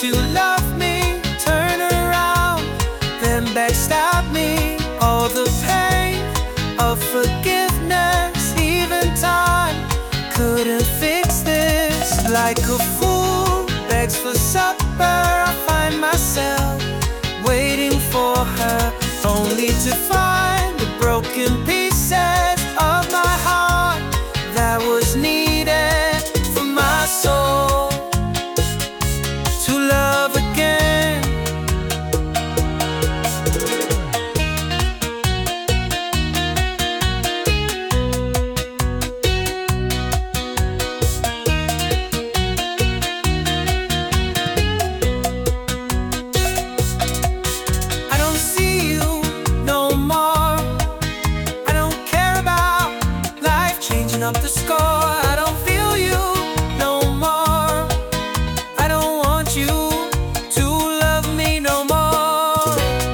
you love me, turn around, then backstab me. All the pain of forgiveness, even time couldn't fix this. Like a fool begs for supper, I find myself waiting for her, only to find the broken pieces of my heart that was needed for my soul to love again. I don't see you no more. I don't care about life changing up the score. I don't feel you no more. I don't want you to love me no more.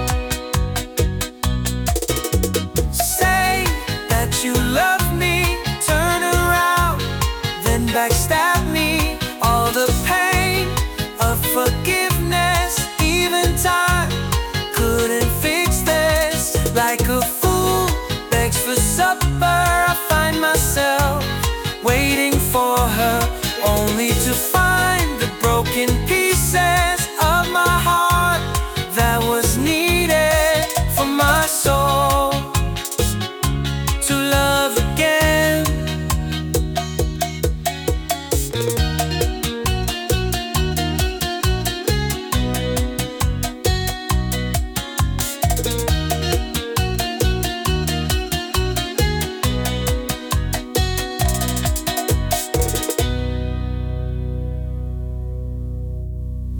Say that you love me, turn around, then backstab me. All the pain of forgiveness, even time couldn't fix this. Like a fool begs for supper, I find myself waiting for her, only to find